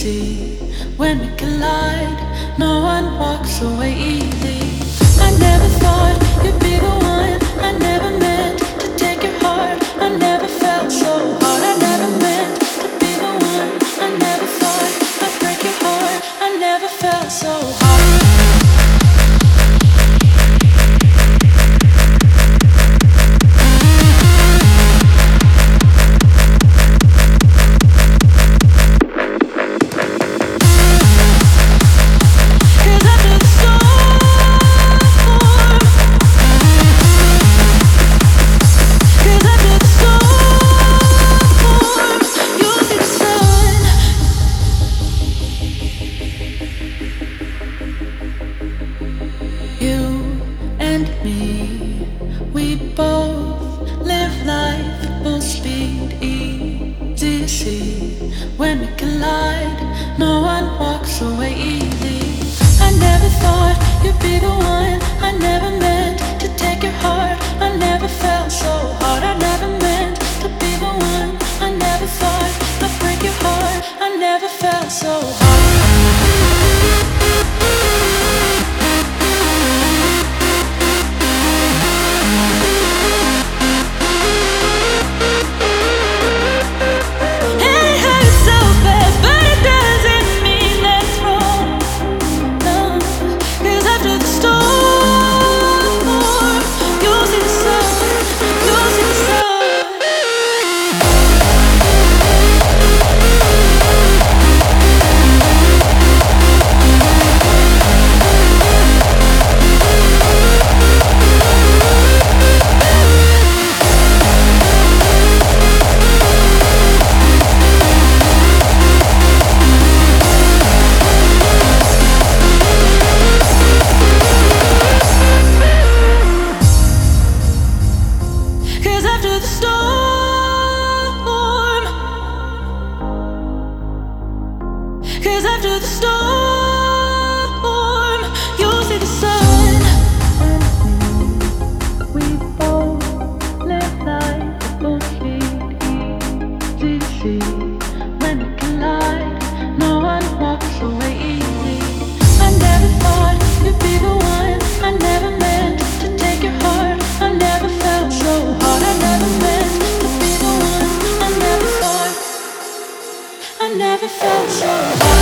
see when we collide? No one walks away easy. I never thought you'd be the one. I never meant to take your heart. I never felt so hard. I never meant to be the one. I never thought I'd break your heart. I never felt so hard. When we collide, no one walks away easy. I never thought you'd be the one. I never meant to take your heart. I never felt so hard. I never meant to be the one. I never thought I'd break your heart. I never felt so hard. After the storm, you'll see the sun. We both live life both feet easy to see. When we collide, no one walks away easy. I never thought you'd be the one. I never meant to take your heart. I never felt so hard. I never meant to be the one. I never thought. I never felt so hard.